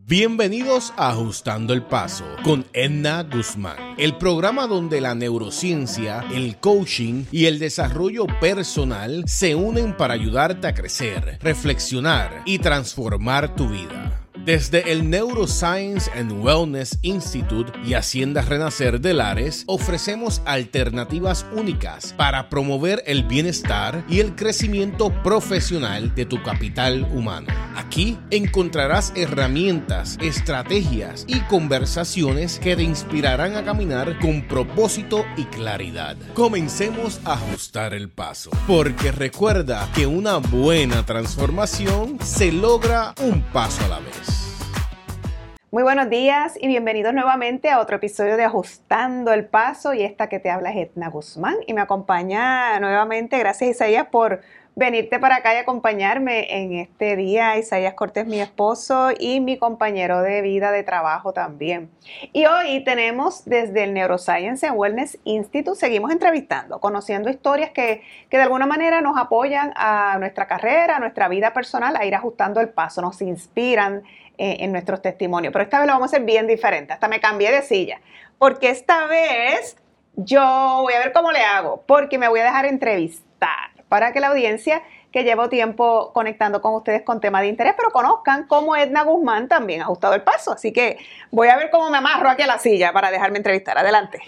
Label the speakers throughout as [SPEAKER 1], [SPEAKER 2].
[SPEAKER 1] Bienvenidos a Ajustando el Paso con Edna Guzmán, el programa donde la neurociencia, el coaching y el desarrollo personal se unen para ayudarte a crecer, reflexionar y transformar tu vida. Desde el Neuroscience and Wellness Institute y Hacienda Renacer de Lares, ofrecemos alternativas únicas para promover el bienestar y el crecimiento profesional de tu capital humano. Aquí encontrarás herramientas, estrategias y conversaciones que te inspirarán a caminar con propósito y claridad. Comencemos a ajustar el paso, porque recuerda que una buena transformación se logra un paso a la vez.
[SPEAKER 2] Muy buenos días y bienvenidos nuevamente a otro episodio de Ajustando el Paso, y esta que te habla es Edna Guzmán y me acompaña nuevamente, gracias Isaías por venirte para acá y acompañarme en este día. Isaías Cortés, mi esposo y mi compañero de vida, de trabajo también. Y hoy tenemos desde el Neuroscience and Wellness Institute, seguimos entrevistando, conociendo historias que de alguna manera nos apoyan a nuestra carrera, a nuestra vida personal, a ir ajustando el paso, nos inspiran en nuestros testimonios. Pero esta vez lo vamos a hacer bien diferente, hasta me cambié de silla, porque esta vez yo voy a ver cómo le hago, porque me voy a dejar entrevistar para que la audiencia, que llevo tiempo conectando con ustedes con temas de interés, pero conozcan cómo Edna Guzmán también ha ajustado el paso. Así que voy a ver cómo me amarro aquí a la silla para dejarme entrevistar. Adelante.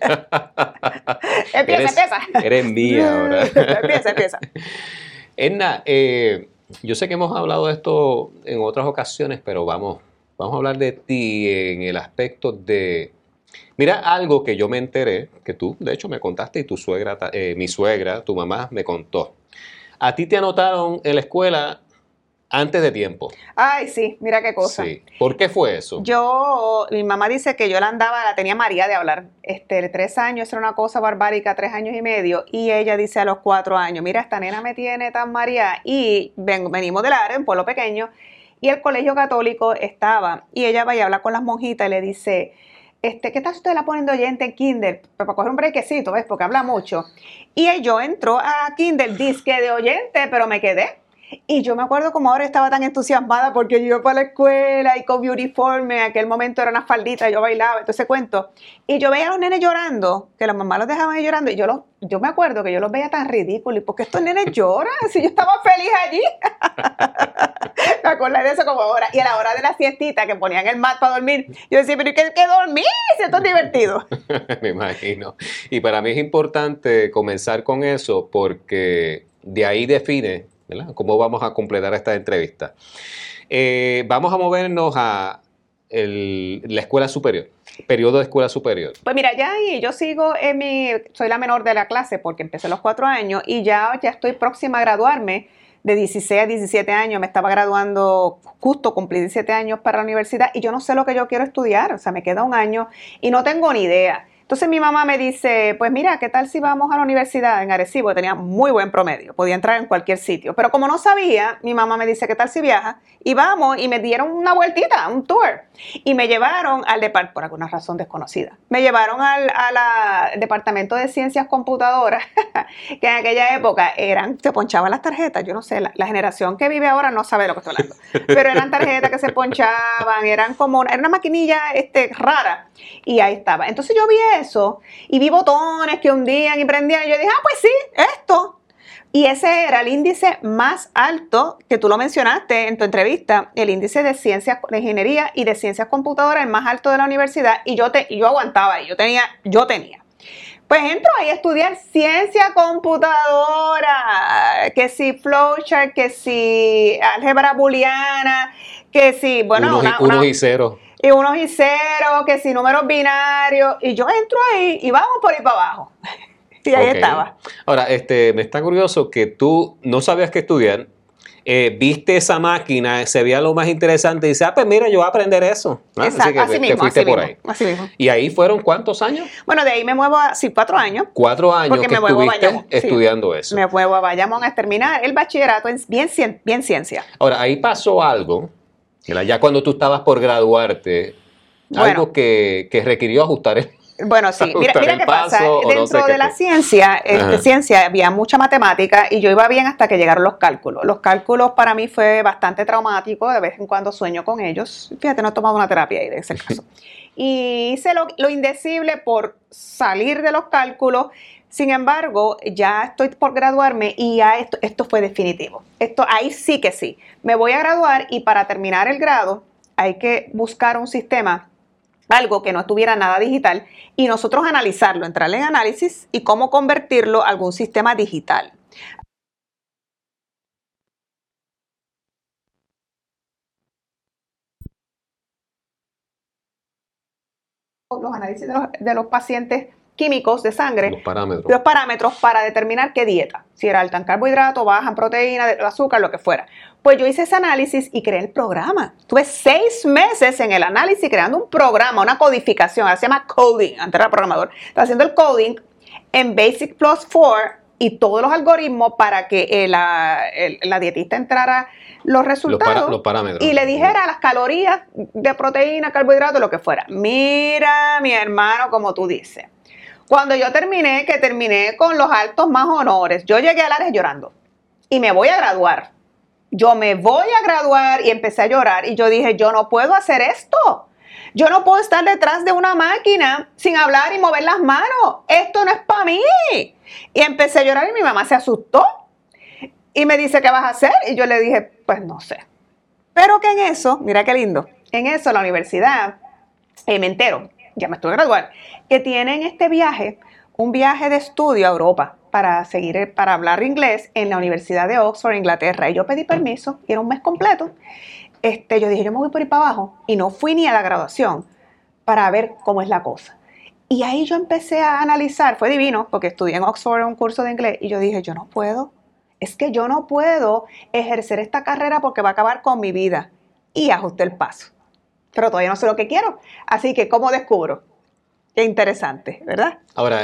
[SPEAKER 2] Empieza.
[SPEAKER 3] Eres mía ahora.
[SPEAKER 2] Empieza.
[SPEAKER 3] Edna, yo sé que hemos hablado de esto en otras ocasiones, pero vamos a hablar de ti en el aspecto de... Mira, algo que yo me enteré, que tú, de hecho, me contaste y tu suegra, mi suegra, tu mamá, me contó. A ti te anotaron en la escuela antes de tiempo.
[SPEAKER 2] Ay, sí, mira qué cosa.
[SPEAKER 3] Sí. ¿Por qué fue eso?
[SPEAKER 2] Mi mamá dice que yo la tenía María de hablar. 3 años era una cosa barbárica, 3 años y medio. Y ella dice a los 4 años, mira, esta nena me tiene tan María. Y venimos del área, un pueblo pequeño, y el colegio católico estaba. Y ella va y habla con las monjitas y le dice... ¿qué tal si usted la ponen de oyente en Kindle? Para coger un brequecito, ¿ves? Porque habla mucho. Y yo entro a Kindle, disque de oyente, pero me quedé. Y yo me acuerdo como ahora estaba tan entusiasmada porque yo iba para la escuela y con uniforme, en aquel momento era una faldita, yo bailaba, entonces cuento. Y yo veía a los nenes llorando, que las mamás los dejaban ahí llorando, y yo me acuerdo que yo los veía tan ridículos. ¿Y por qué estos nenes lloran? Si yo estaba feliz allí. Me acordé de eso como ahora. Y a la hora de la siestita, que ponían el mat para dormir, yo decía, pero ¿qué dormir? Si esto es divertido.
[SPEAKER 3] Me imagino. Y para mí es importante comenzar con eso porque de ahí define, ¿verdad?, cómo vamos a completar esta entrevista. Vamos a movernos a la escuela superior, periodo de escuela superior.
[SPEAKER 2] Pues mira, ya ahí yo sigo soy la menor de la clase porque empecé a los 4 años y ya estoy próxima a graduarme. De 16 a 17 años, me estaba graduando, justo cumplí 17 años para la universidad y yo no sé lo que yo quiero estudiar, o sea, me queda un año y no tengo ni idea. Entonces mi mamá me dice, pues mira, ¿qué tal si vamos a la universidad en Arecibo? Tenía muy buen promedio, podía entrar en cualquier sitio. Pero como no sabía, mi mamá me dice, ¿qué tal si viajas? Y vamos, y me dieron una vueltita, un tour. Y me llevaron al departamento, por alguna razón desconocida, me llevaron al departamento de ciencias computadoras, que en aquella época se ponchaban las tarjetas. Yo no sé, la generación que vive ahora no sabe de lo que estoy hablando. Pero eran tarjetas que se ponchaban, era una maquinilla rara. Y ahí estaba. Entonces yo vi eso y vi botones que hundían y prendían y yo dije, pues sí, esto. Y ese era el índice más alto que tú lo mencionaste en tu entrevista, el índice de ciencias, de ingeniería y de ciencias computadoras, el más alto de la universidad, y yo aguantaba ahí, yo tenía. Pues entro ahí a estudiar ciencia computadora, que si flowchart, que si álgebra booleana, que si, bueno,
[SPEAKER 3] unos y ceros.
[SPEAKER 2] Y unos y ceros, que si números binarios, y yo entro ahí y vamos por ahí para abajo. Y ahí estaba.
[SPEAKER 3] Ahora, me está curioso que tú no sabías qué estudiar, viste esa máquina, se veía lo más interesante y dices, pues mira, yo voy a aprender eso. ¿No?
[SPEAKER 2] Exacto, así mismo. Así mismo.
[SPEAKER 3] ¿Y ahí fueron cuántos años?
[SPEAKER 2] Bueno, de ahí me muevo a 4 años.
[SPEAKER 3] 4 años porque que estuviste estudiando eso. Me
[SPEAKER 2] muevo a Bayamón a terminar el bachillerato en bien ciencia.
[SPEAKER 3] Ahora, ahí pasó algo, ya cuando tú estabas por graduarte, algo que requirió ajustar
[SPEAKER 2] Bueno, sí, mira
[SPEAKER 3] Ajustar
[SPEAKER 2] qué
[SPEAKER 3] el
[SPEAKER 2] pasa.
[SPEAKER 3] paso, o no
[SPEAKER 2] Dentro
[SPEAKER 3] sé qué
[SPEAKER 2] de la
[SPEAKER 3] te-
[SPEAKER 2] ciencia,
[SPEAKER 3] Ajá.
[SPEAKER 2] ciencia había mucha matemática y yo iba bien hasta que llegaron los cálculos. Los cálculos para mí fue bastante traumático, de vez en cuando sueño con ellos. Fíjate, no he tomado una terapia ahí de ese caso. Y hice lo indecible por salir de los cálculos. Sin embargo, ya estoy por graduarme y ya esto fue definitivo. Ahí sí que sí. Me voy a graduar y para terminar el grado hay que buscar un sistema, algo que no estuviera nada digital, y nosotros analizarlo, entrarle en análisis y cómo convertirlo a algún sistema digital. Los análisis de los pacientes químicos de sangre, los parámetros para determinar qué dieta, si era alta en carbohidratos, baja en proteína, azúcar, lo que fuera. Pues yo hice ese análisis y creé el programa. Tuve 6 meses en el análisis creando un programa, una codificación, ahora se llama coding, antes era programador, estaba haciendo el coding en Basic Plus 4 y todos los algoritmos para que la dietista entrara los resultados
[SPEAKER 3] los parámetros.
[SPEAKER 2] Y le dijera las calorías de proteína, carbohidratos, lo que fuera. Mira, mi hermano, como tú dices. Cuando yo terminé con los altos más honores, yo llegué al área llorando y me voy a graduar. Yo me voy a graduar y empecé a llorar y yo dije, yo no puedo hacer esto. Yo no puedo estar detrás de una máquina sin hablar y mover las manos. Esto no es para mí. Y empecé a llorar y mi mamá se asustó. Y me dice, ¿qué vas a hacer? Y yo le dije, pues no sé. Pero que en eso, mira qué lindo, en eso la universidad, me entero, ya me estoy graduando, que tienen este viaje, un viaje de estudio a Europa para hablar inglés en la Universidad de Oxford, Inglaterra. Y yo pedí permiso, y era un mes completo. Yo dije, yo me voy por ir para abajo. Y no fui ni a la graduación para ver cómo es la cosa. Y ahí yo empecé a analizar, fue divino, porque estudié en Oxford un curso de inglés, y yo dije, yo no puedo. Es que yo no puedo ejercer esta carrera porque va a acabar con mi vida. Y ajusté el paso. Pero todavía no sé lo que quiero. Así que, ¿cómo descubro? Qué interesante, ¿verdad?
[SPEAKER 3] Ahora,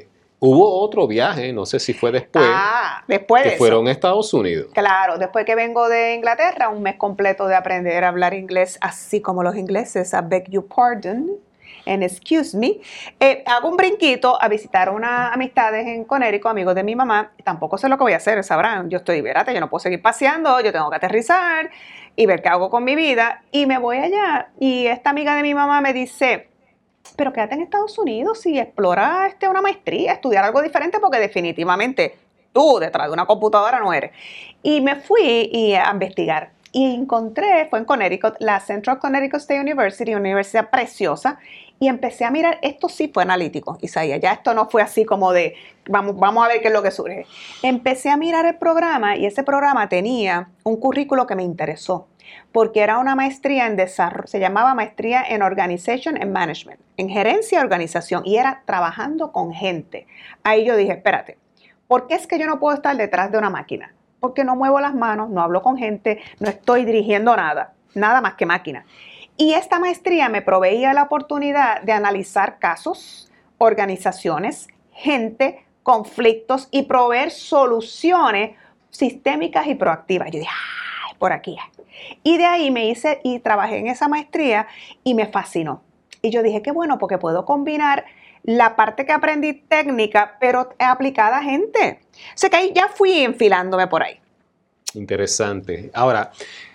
[SPEAKER 3] hubo otro viaje, no sé si fue después,
[SPEAKER 2] después de
[SPEAKER 3] que
[SPEAKER 2] eso.
[SPEAKER 3] fueron a Estados Unidos.
[SPEAKER 2] Claro, después que vengo de Inglaterra, un mes completo de aprender a hablar inglés, así como los ingleses, I beg your pardon, and excuse me. Hago un brinquito a visitar unas amistades en Connecticut, amigos de mi mamá. Tampoco sé lo que voy a hacer, sabrán. Yo no puedo seguir paseando, yo tengo que aterrizar y ver qué hago con mi vida. Y me voy allá y esta amiga de mi mamá me dice, pero quédate en Estados Unidos y explora una maestría, estudiar algo diferente porque definitivamente tú detrás de una computadora no eres. Y me fui a investigar y encontré, fue en Connecticut, la Central Connecticut State University, una universidad preciosa, y empecé a mirar, esto sí fue analítico, Isaías, ya esto no fue así como de, vamos a ver qué es lo que surge. Empecé a mirar el programa y ese programa tenía un currículo que me interesó, porque era una maestría en desarrollo, se llamaba maestría en Organization and Management, en gerencia y organización, y era trabajando con gente. Ahí yo dije, espérate, ¿por qué es que yo no puedo estar detrás de una máquina? Porque no muevo las manos, no hablo con gente, no estoy dirigiendo nada más que máquina. Y esta maestría me proveía la oportunidad de analizar casos, organizaciones, gente, conflictos y proveer soluciones sistémicas y proactivas. Yo dije, ¡ay, por aquí! Y de ahí me hice y trabajé en esa maestría y me fascinó. Y yo dije, qué bueno, porque puedo combinar la parte que aprendí técnica, pero aplicada a gente. O sea que ahí ya fui enfilándome por ahí.
[SPEAKER 3] Interesante. Ahora,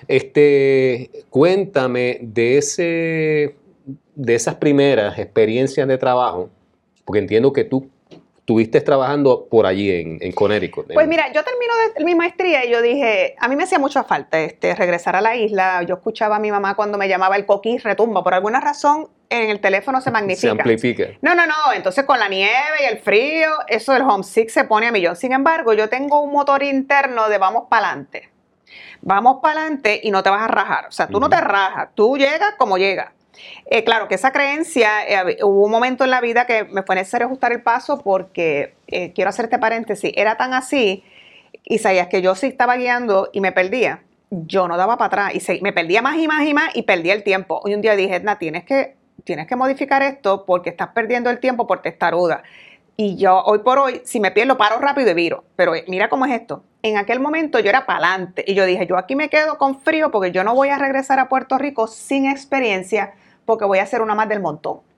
[SPEAKER 3] cuéntame de esas primeras experiencias de trabajo, porque entiendo que tú estuviste trabajando por allí en Connecticut.
[SPEAKER 2] Pues mira, yo termino mi maestría y yo dije, a mí me hacía mucha falta regresar a la isla. Yo escuchaba a mi mamá cuando me llamaba el coquí retumba. Por alguna razón en el teléfono se magnifica.
[SPEAKER 3] Se amplifica.
[SPEAKER 2] No. Entonces con la nieve y el frío, eso del homesick se pone a millón. Sin embargo, yo tengo un motor interno de vamos para adelante. Vamos para adelante y no te vas a rajar. O sea, tú no te rajas, tú llegas como llegas. Claro que esa creencia, hubo un momento en la vida que me fue necesario ajustar el paso porque, quiero hacer este paréntesis, era tan así, Isaías, que yo sí estaba guiando y me perdía. Yo no daba para atrás y me perdía más y más y más y perdía el tiempo. Y un día dije, Edna, tienes que modificar esto porque estás perdiendo el tiempo por testaruda. Y yo, hoy por hoy, si me pierdo, paro rápido y viro. Pero mira cómo es esto. En aquel momento yo era para adelante. Y yo dije, yo aquí me quedo con frío porque yo no voy a regresar a Puerto Rico sin experiencia porque voy a ser una más del montón.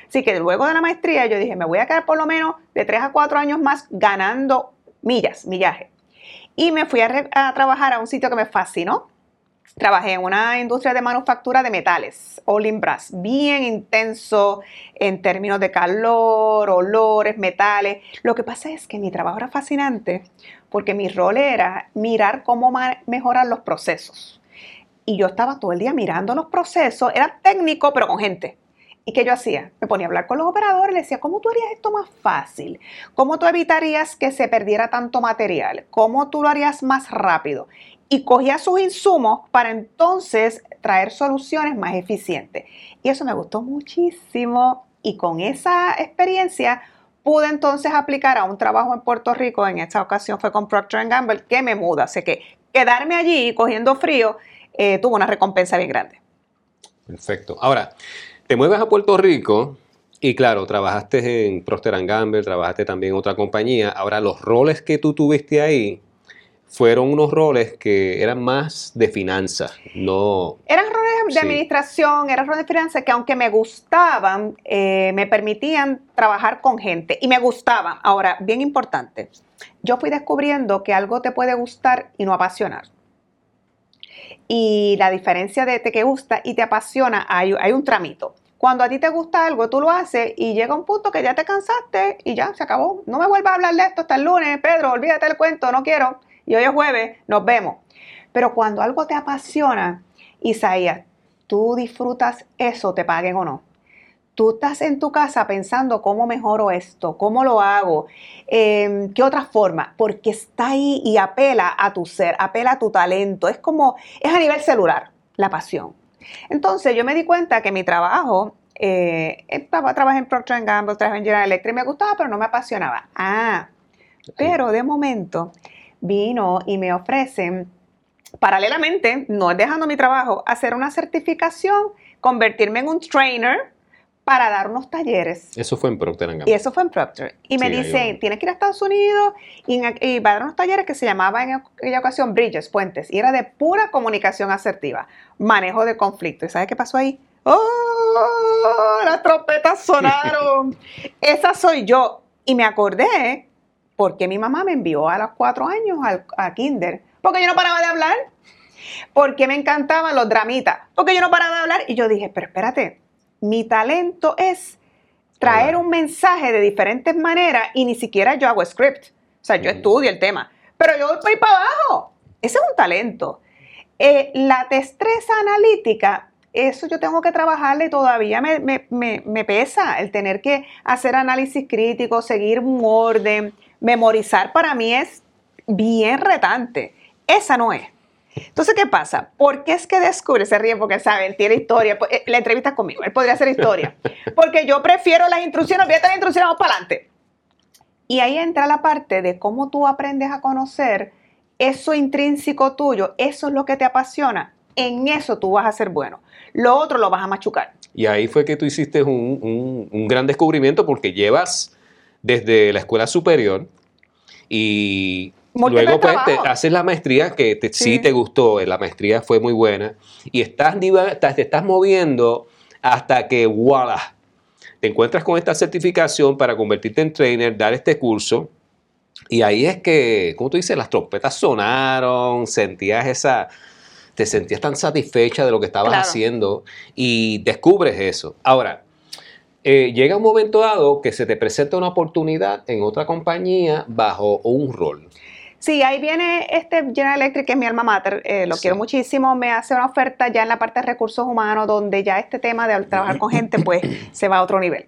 [SPEAKER 2] Así que luego de la maestría yo dije, me voy a quedar por lo menos de 3 a 4 años más ganando millaje. Y me fui a trabajar a un sitio que me fascinó. Trabajé en una industria de manufactura de metales, all in brass, bien intenso en términos de calor, olores, metales. Lo que pasa es que mi trabajo era fascinante porque mi rol era mirar cómo mejorar los procesos. Y yo estaba todo el día mirando los procesos, era técnico pero con gente. ¿Y qué yo hacía? Me ponía a hablar con los operadores y les decía, ¿cómo tú harías esto más fácil? ¿Cómo tú evitarías que se perdiera tanto material? ¿Cómo tú lo harías más rápido? Y cogía sus insumos para entonces traer soluciones más eficientes. Y eso me gustó muchísimo y con esa experiencia pude entonces aplicar a un trabajo en Puerto Rico, en esta ocasión fue con Procter & Gamble, que me muda. Así que quedarme allí cogiendo frío tuvo una recompensa bien grande.
[SPEAKER 3] Perfecto. Ahora, te mueves a Puerto Rico y claro, trabajaste en Procter & Gamble, trabajaste también en otra compañía. Ahora, los roles que tú tuviste ahí fueron unos roles que eran más de finanzas, no...
[SPEAKER 2] Eran roles de administración, eran roles de finanzas que aunque me gustaban, me permitían trabajar con gente y me gustaban. Ahora, bien importante, yo fui descubriendo que algo te puede gustar y no apasionar. Y la diferencia de que gusta y te apasiona, hay un tramito. Cuando a ti te gusta algo, tú lo haces y llega un punto que ya te cansaste y ya, se acabó. No me vuelvas a hablar de esto hasta el lunes, Pedro, olvídate del cuento, no quiero. Y hoy es jueves, nos vemos. Pero cuando algo te apasiona, Isaías, tú disfrutas eso, te paguen o no. Tú estás en tu casa pensando cómo mejoro esto, cómo lo hago, qué otra forma, porque está ahí y apela a tu ser, apela a tu talento. Es a nivel celular, la pasión. Entonces yo me di cuenta que mi trabajo, trabajé en Procter & Gamble, trabajé en General Electric, me gustaba, pero no me apasionaba. Pero de momento vino y me ofrecen, paralelamente, no dejando mi trabajo, hacer una certificación, convertirme en un trainer para dar unos talleres.
[SPEAKER 3] Eso fue en Procter & Gamble.
[SPEAKER 2] Y eso fue en Procter. Y me dicen, tienes que ir a Estados Unidos y va a dar unos talleres que se llamaban en aquella ocasión Bridges, puentes. Y era de pura comunicación asertiva, manejo de conflicto. ¿Y sabes qué pasó ahí? ¡Oh! Las trompetas sonaron. Esa soy yo. Y me acordé porque mi mamá me envió a los 4 años a kinder. Porque yo no paraba de hablar. Porque me encantaban los dramitas. Porque yo no paraba de hablar. Y yo dije, pero espérate. Mi talento es traer un mensaje de diferentes maneras y ni siquiera yo hago script. O sea, yo estudio el tema, pero yo voy para abajo. Ese es un talento. La destreza analítica, eso yo tengo que trabajarle y todavía me pesa el tener que hacer análisis crítico, seguir un orden, memorizar para mí es bien retante. Esa no es. Entonces, ¿qué pasa? ¿Por qué es que descubre? Se ríe porque sabe, él tiene historia. La entrevista conmigo, él podría hacer historia. Porque yo prefiero las instrucciones, olvídate las instrucciones, vamos para adelante. Y ahí entra la parte de cómo tú aprendes a conocer eso intrínseco tuyo, eso es lo que te apasiona. En eso tú vas a ser bueno. Lo otro lo vas a machucar.
[SPEAKER 3] Y ahí fue que tú hiciste un gran descubrimiento porque llevas desde la escuela superior y... Luego pues te haces la maestría que sí te gustó, la maestría fue muy buena y te estás moviendo hasta que ¡voilà! Te encuentras con esta certificación para convertirte en trainer, dar este curso y ahí es que, como tú dices, las trompetas sonaron, te sentías tan satisfecha de lo que estabas haciendo y descubres eso. Ahora, llega un momento dado que se te presenta una oportunidad en otra compañía bajo un rol.
[SPEAKER 2] Sí, ahí viene General Electric, que es mi alma mater, lo quiero muchísimo, me hace una oferta ya en la parte de recursos humanos, donde ya este tema de trabajar con gente, pues se va a otro nivel,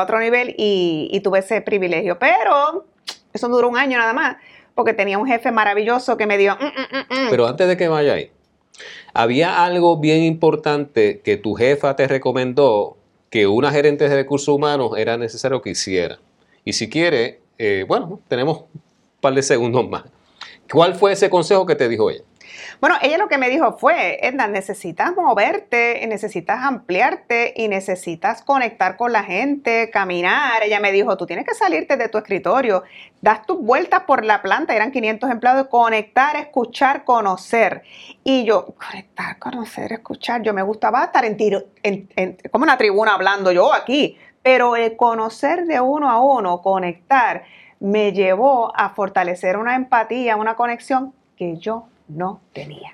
[SPEAKER 2] y tuve ese privilegio, pero eso duró 1 año nada más, porque tenía un jefe maravilloso que me dio...
[SPEAKER 3] Pero antes de que vaya ahí, había algo bien importante que tu jefa te recomendó que una gerente de recursos humanos era necesario que hiciera, y si quiere, tenemos un par de segundos más. ¿Cuál fue ese consejo que te dijo ella?
[SPEAKER 2] Bueno, ella lo que me dijo fue, Edna, necesitas moverte, necesitas ampliarte y necesitas conectar con la gente, caminar. Ella me dijo, tú tienes que salirte de tu escritorio, das tus vueltas por la planta, eran 500 empleados, conectar, escuchar, conocer. Y yo, conectar, conocer, escuchar, yo me gustaba estar como en una tribuna hablando yo aquí, pero el conocer de uno a uno, conectar, me llevó a fortalecer una empatía, una conexión que yo no tenía.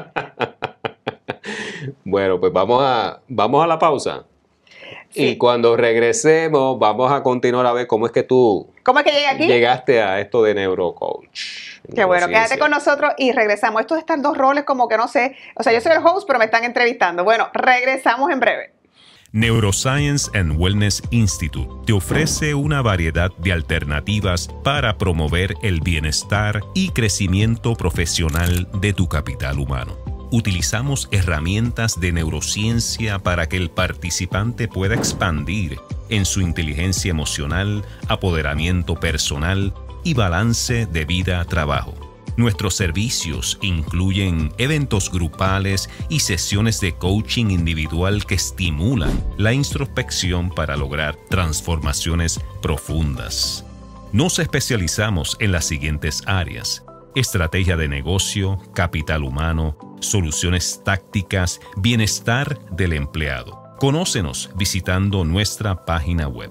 [SPEAKER 3] Bueno, pues vamos a la pausa.
[SPEAKER 2] Sí.
[SPEAKER 3] Y cuando regresemos, vamos a continuar a ver cómo es que tú
[SPEAKER 2] ¿Cómo es que llegué aquí?
[SPEAKER 3] llegaste a esto de neurocoach.
[SPEAKER 2] Qué bueno, quédate con nosotros y regresamos. Estos están dos roles como que no sé, o sea, yo soy el host, pero me están entrevistando. Bueno, regresamos en breve.
[SPEAKER 4] Neuroscience and Wellness Institute te ofrece una variedad de alternativas para promover el bienestar y crecimiento profesional de tu capital humano. Utilizamos herramientas de neurociencia para que el participante pueda expandir en su inteligencia emocional, apoderamiento personal y balance de vida-trabajo. Nuestros servicios incluyen eventos grupales y sesiones de coaching individual que estimulan la introspección para lograr transformaciones profundas. Nos especializamos en las siguientes áreas: estrategia de negocio, capital humano, soluciones tácticas, bienestar del empleado. Conócenos visitando nuestra página web.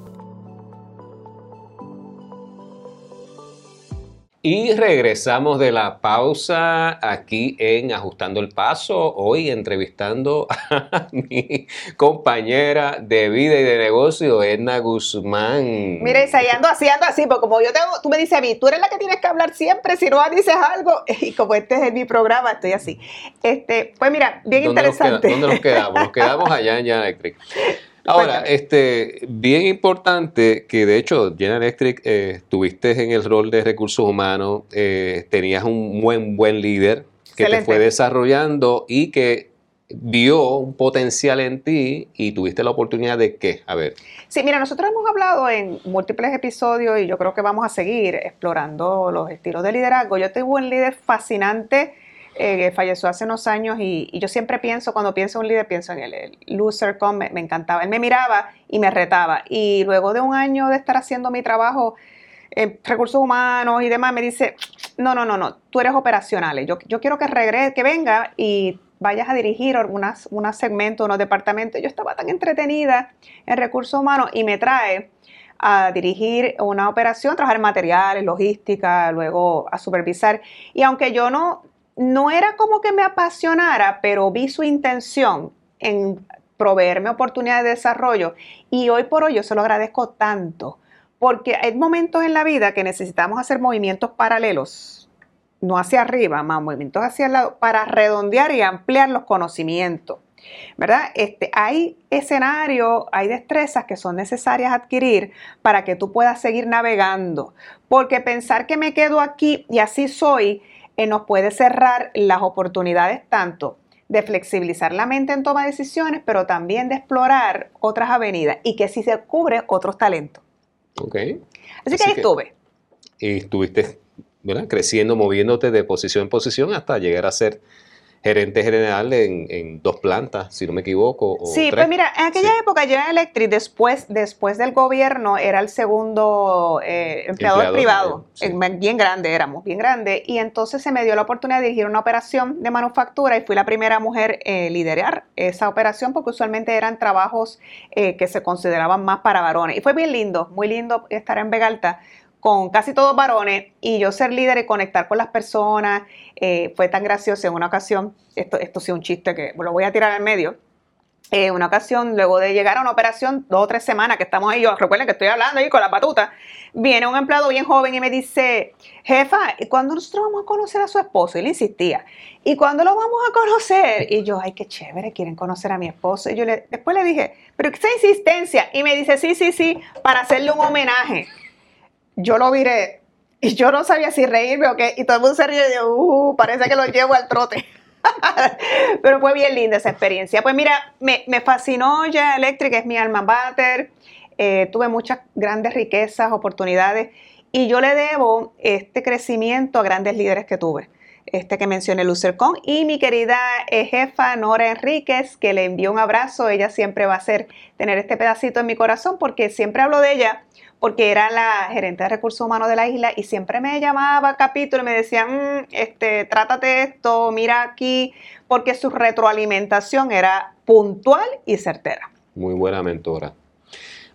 [SPEAKER 3] Y regresamos de la pausa aquí en Ajustando el Paso, hoy entrevistando a mi compañera de vida y de negocio, Edna Guzmán.
[SPEAKER 2] Mira, Isa, y ando así, porque como tú me dices a mí, tú eres la que tienes que hablar siempre, si no dices algo, y como este es mi programa, estoy así. Pues mira, bien interesante.
[SPEAKER 3] ¿Dónde nos quedamos? Nos quedamos allá en General Electric. Ahora, bien importante que de hecho General Electric estuviste en el rol de recursos humanos, tenías un buen líder que
[SPEAKER 2] Excelente.
[SPEAKER 3] te fue desarrollando y que vio un potencial en ti y tuviste la oportunidad de ¿qué? A ver.
[SPEAKER 2] Sí, mira, nosotros hemos hablado en múltiples episodios y yo creo que vamos a seguir explorando los estilos de liderazgo. Yo tuve un líder fascinante que falleció hace unos años y yo siempre pienso, cuando pienso en un líder, pienso en él. El Lou Sercon me encantaba. Él me miraba y me retaba. Y luego de un año de estar haciendo mi trabajo en recursos humanos y demás, me dice, no, tú eres operacional. Yo quiero que regrese, que venga y vayas a dirigir unos segmentos, unos departamentos. Yo estaba tan entretenida en recursos humanos y me trae a dirigir una operación, trabajar en materiales, logística, luego a supervisar. Y aunque yo no era como que me apasionara, pero vi su intención en proveerme oportunidades de desarrollo y hoy por hoy yo se lo agradezco tanto, porque hay momentos en la vida que necesitamos hacer movimientos paralelos, no hacia arriba, más movimientos hacia el lado, para redondear y ampliar los conocimientos, ¿verdad? Hay escenarios, hay destrezas que son necesarias adquirir para que tú puedas seguir navegando, porque pensar que me quedo aquí y así soy, nos puede cerrar las oportunidades tanto de flexibilizar la mente en toma de decisiones, pero también de explorar otras avenidas y que si se cubren otros talentos.
[SPEAKER 3] Ok.
[SPEAKER 2] Así que ahí estuve.
[SPEAKER 3] Y estuviste, ¿verdad?, creciendo, moviéndote de posición en posición hasta llegar a ser gerente general en 2 plantas, si no me equivoco.
[SPEAKER 2] Sí,
[SPEAKER 3] 3.
[SPEAKER 2] pues mira, en aquella época General Electric, después del gobierno, era el segundo empleador privado.
[SPEAKER 3] Sí.
[SPEAKER 2] Bien grande éramos, bien grande. Y entonces se me dio la oportunidad de dirigir una operación de manufactura y fui la primera mujer liderar esa operación porque usualmente eran trabajos que se consideraban más para varones. Y fue bien lindo, muy lindo estar en Vega Alta con casi todos varones y yo ser líder y conectar con las personas. Fue tan gracioso en una ocasión, esto sí es un chiste que lo voy a tirar al medio. Una ocasión, luego de llegar a una operación, 2 o 3 semanas que estamos ahí, yo recuerden que estoy hablando ahí con la batuta, viene un empleado bien joven y me dice, jefa, ¿y cuándo nosotros vamos a conocer a su esposo? Y le insistía, ¿y cuándo lo vamos a conocer? Y yo, ay, qué chévere, quieren conocer a mi esposo. Y yo después le dije, pero qué insistencia. Y me dice, sí, para hacerle un homenaje. Yo lo viré y yo no sabía si reírme o qué. Y todo el mundo se ríe y yo, parece que lo llevo al trote. Pero fue bien linda esa experiencia. Pues mira, me fascinó General Electric, es mi alma mater. Tuve muchas grandes riquezas, oportunidades. Y yo le debo este crecimiento a grandes líderes que tuve. Que mencioné, Lou Sercon, y mi querida jefa Nora Enríquez, que le envió un abrazo. Ella siempre va a tener este pedacito en mi corazón porque siempre hablo de ella, porque era la gerente de recursos humanos de la isla y siempre me llamaba a capítulo y me decía, trátate esto, mira aquí, porque su retroalimentación era puntual y certera.
[SPEAKER 3] Muy buena mentora.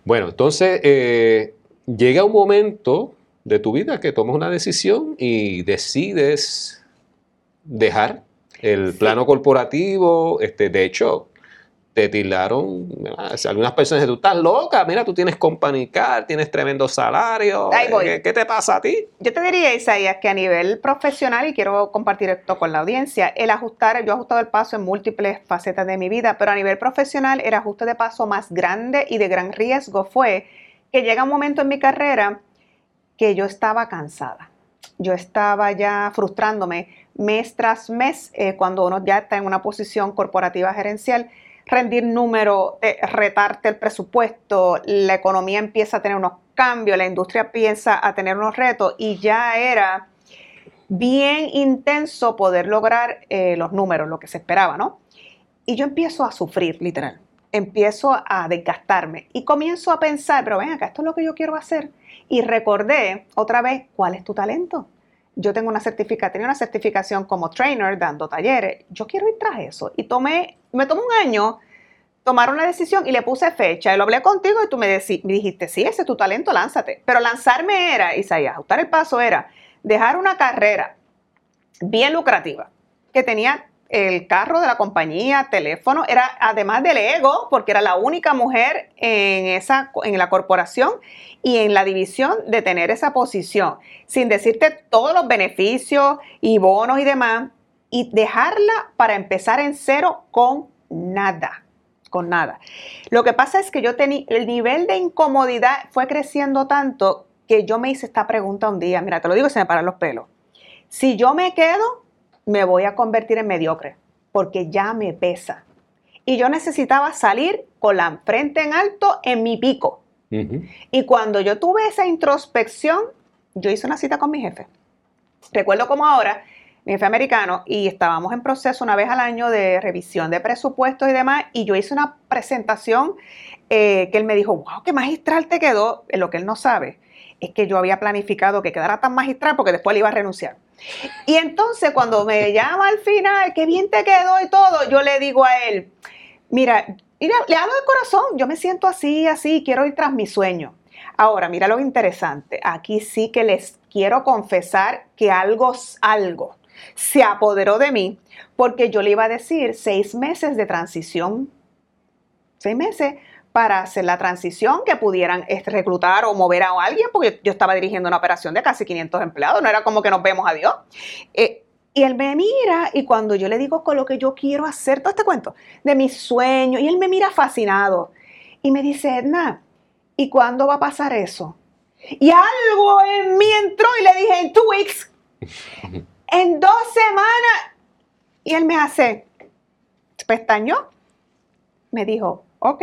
[SPEAKER 3] Bueno, entonces llega un momento de tu vida que tomas una decisión y decides dejar el plano corporativo. De hecho, te tildaron, algunas personas dicen, tú estás loca, mira, tú tienes company car, tienes tremendo salario,
[SPEAKER 2] Ahí voy.
[SPEAKER 3] ¿Qué te pasa a ti?
[SPEAKER 2] Yo te diría, Isaías, que a nivel profesional, y quiero compartir esto con la audiencia, yo he ajustado el paso en múltiples facetas de mi vida, pero a nivel profesional el ajuste de paso más grande y de gran riesgo fue que llega un momento en mi carrera que yo estaba cansada. Yo estaba ya frustrándome mes tras mes, cuando uno ya está en una posición corporativa gerencial, rendir números, retarte el presupuesto, la economía empieza a tener unos cambios, la industria empieza a tener unos retos y ya era bien intenso poder lograr los números, lo que se esperaba, ¿no? Y yo empiezo a sufrir, literal. Empiezo a desgastarme y comienzo a pensar, pero ven acá, esto es lo que yo quiero hacer. Y recordé otra vez, ¿cuál es tu talento? Yo tenía una certificación como trainer dando talleres. Yo quiero ir tras eso. Y me tomó un año tomar una decisión y le puse fecha. Y lo hablé contigo y tú me dijiste, sí, ese es tu talento, lánzate. Pero lanzarme era, Isaías, ajustar el paso era dejar una carrera bien lucrativa, que tenía el carro de la compañía, teléfono, era además del ego, porque era la única mujer en la corporación y en la división de tener esa posición, sin decirte todos los beneficios y bonos y demás, y dejarla para empezar en cero con nada. Lo que pasa es que el nivel de incomodidad fue creciendo tanto que yo me hice esta pregunta un día, mira, te lo digo y se me paran los pelos. Si yo me quedo, me voy a convertir en mediocre, porque ya me pesa. Y yo necesitaba salir con la frente en alto en mi pico. Uh-huh. Y cuando yo tuve esa introspección, yo hice una cita con mi jefe. Recuerdo como ahora, mi jefe americano, y estábamos en proceso una vez al año de revisión de presupuestos y demás, y yo hice una presentación que él me dijo, wow, qué magistral te quedó. Lo que él no sabe es que yo había planificado que quedara tan magistral porque después le iba a renunciar. Y entonces cuando me llama al final, qué bien te quedó y todo, yo le digo a él, mira, le hablo de corazón, yo me siento así, quiero ir tras mi sueño. Ahora, mira lo interesante, aquí sí que les quiero confesar que algo se apoderó de mí, porque yo le iba a decir 6 meses de transición, 6 meses para hacer la transición, que pudieran reclutar o mover a alguien, porque yo estaba dirigiendo una operación de casi 500 empleados, no era como que nos vemos, adiós. Y él me mira, y cuando yo le digo con lo que yo quiero hacer, todo este cuento de mis sueños, y él me mira fascinado, y me dice, Edna, ¿y cuándo va a pasar eso? Y algo en mí entró, y le dije, en 2 weeks, en 2 semanas, y él me hace, pestañó, me dijo, ok.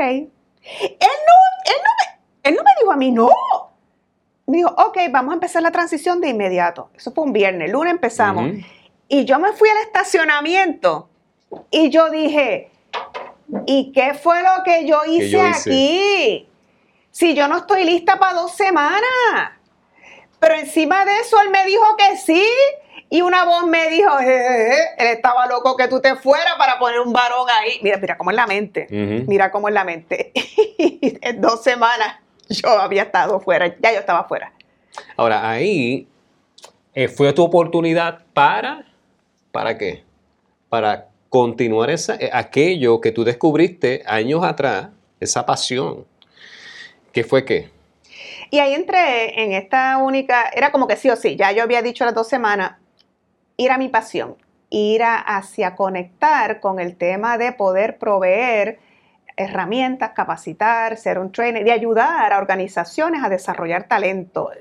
[SPEAKER 2] Él no me dijo a mí, no. Me dijo, ok, vamos a empezar la transición de inmediato. Eso fue un viernes, lunes empezamos. Uh-huh. Y yo me fui al estacionamiento y yo dije, ¿y qué fue lo que yo hice aquí? Si yo no estoy lista para 2 semanas. Pero encima de eso él me dijo que sí. Y una voz me dijo, él estaba loco que tú te fueras para poner un varón ahí. Mira cómo es la mente. Uh-huh. Mira cómo es la mente. Y en 2 semanas yo había estado fuera. Ya yo estaba fuera.
[SPEAKER 3] Ahora, ahí fue tu oportunidad ¿para qué? Para continuar aquello que tú descubriste años atrás, esa pasión. ¿Qué fue qué?
[SPEAKER 2] Y ahí entré en esta única, era como que sí o sí, ya yo había dicho las 2 semanas, ir a mi pasión, ir hacia conectar con el tema de poder proveer herramientas, capacitar, ser un trainer y ayudar a organizaciones a desarrollar talento,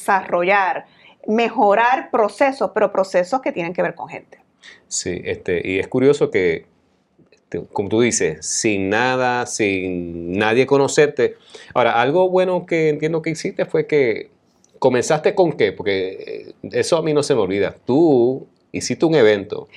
[SPEAKER 2] mejorar procesos, pero procesos que tienen que ver con gente.
[SPEAKER 3] Sí, y es curioso que, como tú dices, sin nadie conocerte. Ahora, algo bueno que entiendo que hiciste fue que comenzaste con qué, porque eso a mí no se me olvida. Tú hiciste un evento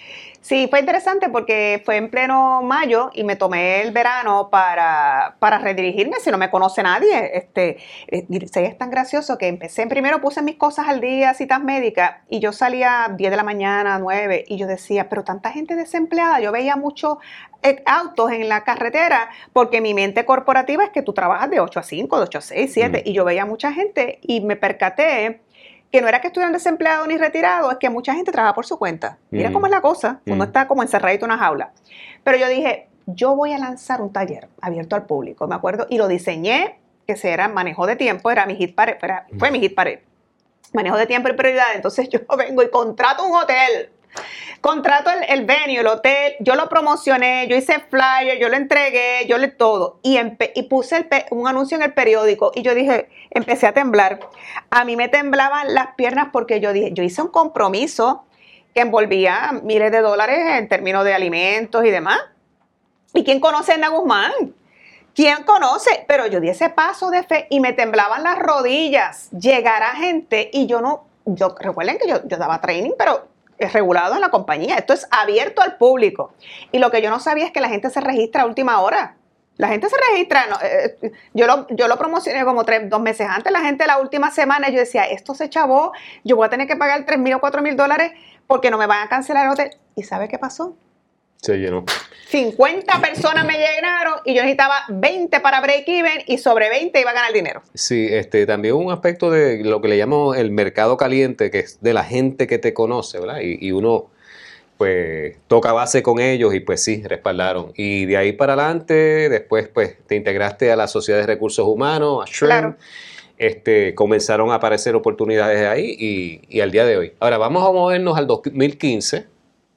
[SPEAKER 2] Sí, fue interesante porque fue en pleno mayo y me tomé el verano para redirigirme si no me conoce nadie. Es tan gracioso que primero puse mis cosas al día, citas médicas, y yo salía a 10 de la mañana, 9, y yo decía, pero tanta gente desempleada, yo veía muchos autos en la carretera, porque mi mente corporativa es que tú trabajas de 8 a 5, de 8 a 6, 7, y yo veía mucha gente y me percaté que no era que estuvieran desempleados ni retirados, es que mucha gente trabaja por su cuenta. Mira cómo es la cosa, uno está como encerradito en una jaula. Pero yo dije, yo voy a lanzar un taller abierto al público, me acuerdo, y lo diseñé, que era manejo de tiempo, era mi hit parade, fue mi hit parade. Manejo de tiempo y prioridad, entonces yo vengo y contrato un hotel, contrato el venue, el hotel, yo lo promocioné, yo hice flyer, yo lo entregué, yo le todo, y puse un anuncio en el periódico, y yo dije, empecé a temblar. A mí me temblaban las piernas porque yo dije, yo hice un compromiso que envolvía miles de dólares en términos de alimentos y demás. ¿Y quién conoce a Edna Guzmán? ¿Quién conoce? Pero yo di ese paso de fe y me temblaban las rodillas. Llegará gente y recuerden que yo daba training, pero es regulado en la compañía. Esto es abierto al público. Y lo que yo no sabía es que la gente se registra a última hora. La gente se registra, yo lo promocioné como 2 meses antes, la gente la última semana, yo decía, esto se chavó, yo voy a tener que pagar $3,000 o $4,000 porque no me van a cancelar el hotel. ¿Y sabe qué pasó?
[SPEAKER 3] Se llenó.
[SPEAKER 2] 50 personas me llenaron y yo necesitaba 20 para break-even y sobre 20 iba a ganar dinero.
[SPEAKER 3] Sí, también un aspecto de lo que le llamamos el mercado caliente, que es de la gente que te conoce, ¿verdad? Y uno, pues, toca base con ellos y pues sí, respaldaron. Y de ahí para adelante, después, pues, te integraste a la Sociedad de Recursos Humanos, a SHRM. Claro. Comenzaron a aparecer oportunidades ahí y al día de hoy. Ahora, vamos a movernos al 2015,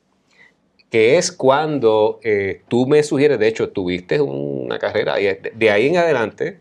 [SPEAKER 3] que es cuando tú me sugieres, de hecho, tuviste una carrera, y de ahí en adelante,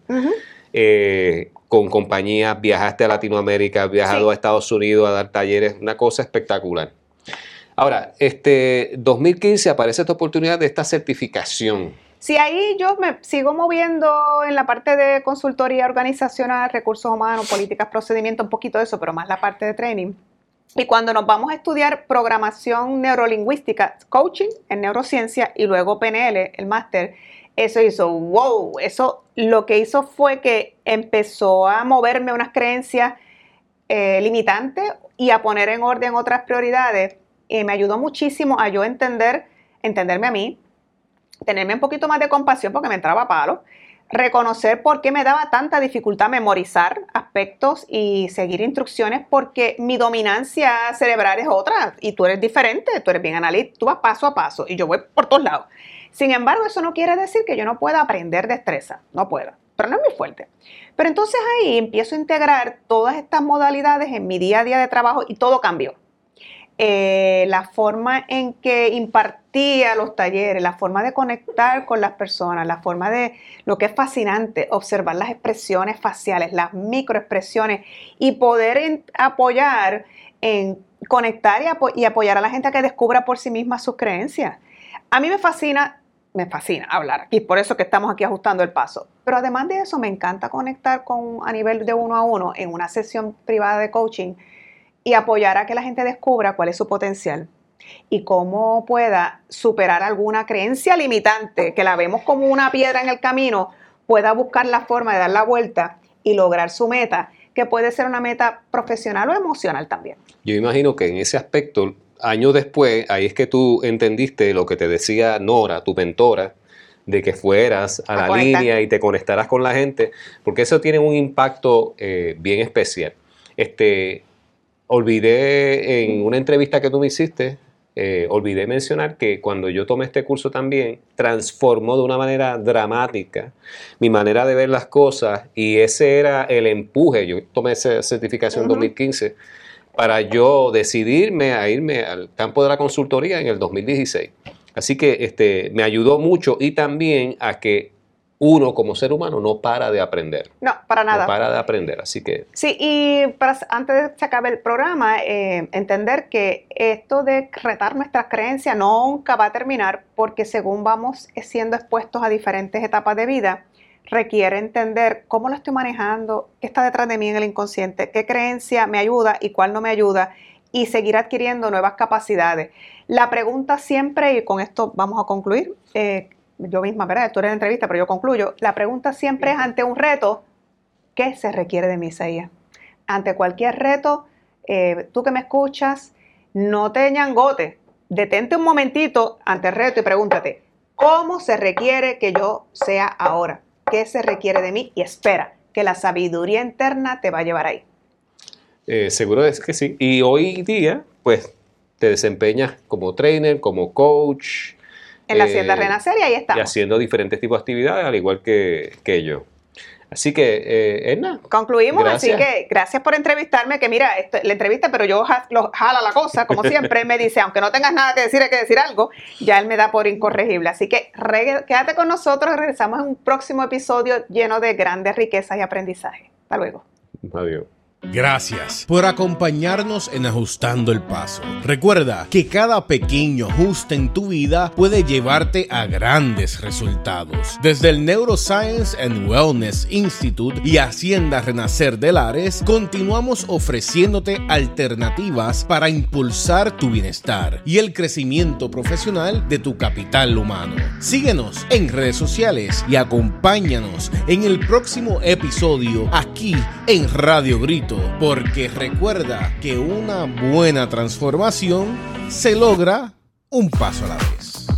[SPEAKER 3] con compañías, viajaste a Latinoamérica, has viajado a Estados Unidos a dar talleres, una cosa espectacular. Ahora, 2015 aparece esta oportunidad de esta certificación.
[SPEAKER 2] Sí, ahí yo me sigo moviendo en la parte de consultoría organizacional, recursos humanos, políticas, procedimientos, un poquito de eso, pero más la parte de training. Y cuando nos vamos a estudiar programación neurolingüística, coaching en neurociencia y luego PNL, el máster, eso hizo, wow, eso lo que hizo fue que empezó a moverme unas creencias limitantes y a poner en orden otras prioridades. Y me ayudó muchísimo a yo entenderme a mí, tenerme un poquito más de compasión porque me entraba a palo, reconocer por qué me daba tanta dificultad memorizar aspectos y seguir instrucciones, porque mi dominancia cerebral es otra y tú eres diferente, tú eres bien analítico, tú vas paso a paso y yo voy por todos lados. Sin embargo, eso no quiere decir que yo no pueda aprender destreza, no puedo, pero no es muy fuerte. Pero entonces ahí empiezo a integrar todas estas modalidades en mi día a día de trabajo y todo cambió. La forma en que impartía los talleres, la forma de conectar con las personas, la forma de, lo que es fascinante, observar las expresiones faciales, las microexpresiones y poder apoyar en conectar y apoyar a la gente a que descubra por sí misma sus creencias. A mí me fascina hablar y por eso que estamos aquí ajustando el paso. Pero además de eso me encanta conectar a nivel de 1 a 1 en una sesión privada de coaching y apoyar a que la gente descubra cuál es su potencial y cómo pueda superar alguna creencia limitante, que la vemos como una piedra en el camino, pueda buscar la forma de dar la vuelta y lograr su meta, que puede ser una meta profesional o emocional también.
[SPEAKER 3] Yo imagino que en ese aspecto, años después, ahí es que tú entendiste lo que te decía Nora, tu mentora, de que fueras a la línea y te conectaras con la gente, porque eso tiene un impacto bien especial. Olvidé en una entrevista que tú me hiciste, olvidé mencionar que cuando yo tomé este curso también, transformó de una manera dramática mi manera de ver las cosas y ese era el empuje. Yo tomé esa certificación en 2015 para yo decidirme a irme al campo de la consultoría en el 2016. Así que me ayudó mucho y también a que uno como ser humano no para de aprender.
[SPEAKER 2] No, para nada.
[SPEAKER 3] No para de aprender, así que...
[SPEAKER 2] Sí, y antes de que se acabe el programa, entender que esto de retar nuestras creencias nunca va a terminar porque según vamos siendo expuestos a diferentes etapas de vida, requiere entender cómo lo estoy manejando, qué está detrás de mí en el inconsciente, qué creencia me ayuda y cuál no me ayuda, y seguir adquiriendo nuevas capacidades. La pregunta siempre, y con esto vamos a concluir, yo misma, ¿verdad? Tú eres en entrevista, pero yo concluyo. La pregunta siempre es ante un reto, ¿qué se requiere de mí, Isaías? Ante cualquier reto, tú que me escuchas, no te ñangotes. Detente un momentito ante el reto y pregúntate, ¿cómo se requiere que yo sea ahora? ¿Qué se requiere de mí? Y espera, que la sabiduría interna te va a llevar ahí.
[SPEAKER 3] Seguro es que sí. Y hoy día, pues, te desempeñas como trainer, como coach.
[SPEAKER 2] En la Hacienda Renacer y ahí estamos.
[SPEAKER 3] Y haciendo diferentes tipos de actividades, al igual que yo. Así que, Edna.
[SPEAKER 2] Concluimos,
[SPEAKER 3] gracias.
[SPEAKER 2] Así que gracias por entrevistarme, que mira, la entrevista, pero yo jala la cosa, como siempre, me dice, aunque no tengas nada que decir, hay que decir algo, ya él me da por incorregible. Así que quédate con nosotros, regresamos en un próximo episodio lleno de grandes riquezas y aprendizaje. Hasta luego.
[SPEAKER 3] Adiós.
[SPEAKER 1] Gracias por acompañarnos en Ajustando el Paso. Recuerda que cada pequeño ajuste en tu vida puede llevarte a grandes resultados. Desde el Neuroscience and Wellness Institute y Hacienda Renacer de Lares, continuamos ofreciéndote alternativas para impulsar tu bienestar y el crecimiento profesional de tu capital humano. Síguenos en redes sociales y acompáñanos en el próximo episodio aquí en Radio Grito. Porque recuerda que una buena transformación se logra un paso a la vez.